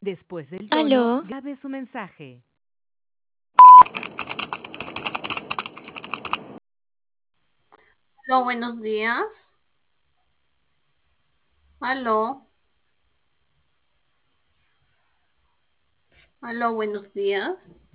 Después del tono, Aló, grabe su mensaje. Aló, buenos días. Aló, aló, buenos días.